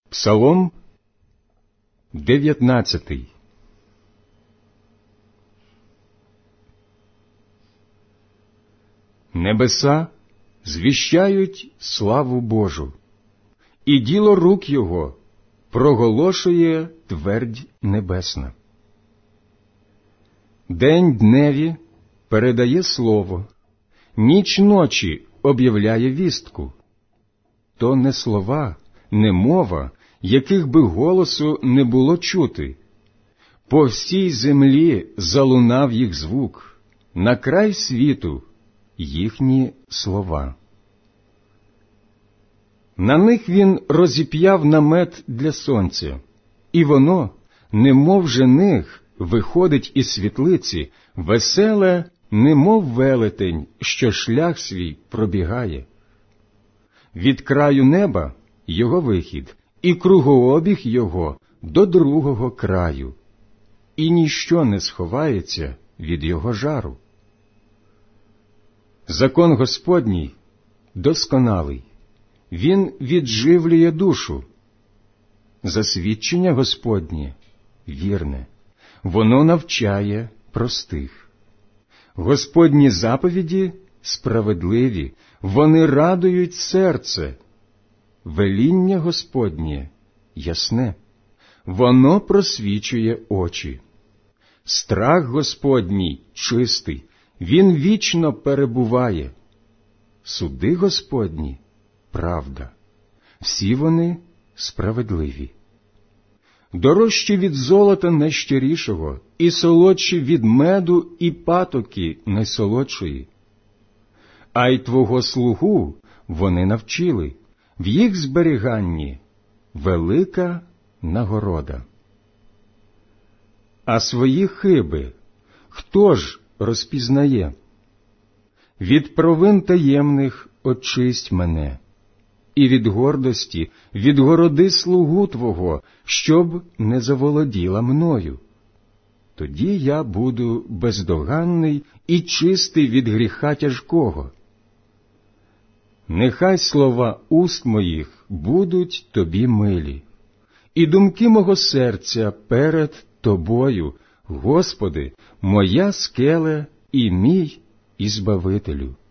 Псалом 19. Небеса звіщають славу Божу, і діло рук Його проголошує твердь небесна. День дневі передає слово, ніч ночі об'являє вістку. То не слова, не мова, яких би голосу не було чути. По всій землі залунав їх звук, на край світу їхні слова. На них він розіп'яв намет для сонця, і воно, немов жених, виходить із світлиці, веселе, немов велетень, що шлях свій пробігає. Від краю неба його вихід, і кругообіг його до другого краю, і ніщо не сховається від його жару. Закон Господній досконалий, він відживлює душу. Засвідчення Господнє вірне, воно навчає простих. Господні заповіді справедливі, вони радують серце. Веління Господнє ясне, воно просвічує очі. Страх Господній чистий, він вічно перебуває. Суди Господні – правда, всі вони справедливі. Дорожчі від золота найщирішого, і солодші від меду і патоки найсолодшої. А й твого слугу вони навчили, в їх зберіганні велика нагорода. А свої хиби хто ж розпізнає? Від провин таємних очисть мене, і від гордості відгороди слугу твого, щоб не заволоділа мною. Тоді я буду бездоганний і чистий від гріха тяжкого. Нехай слова уст моїх будуть тобі милі, і думки мого серця перед тобою, Господи, моя скеле і мій Ізбавителю.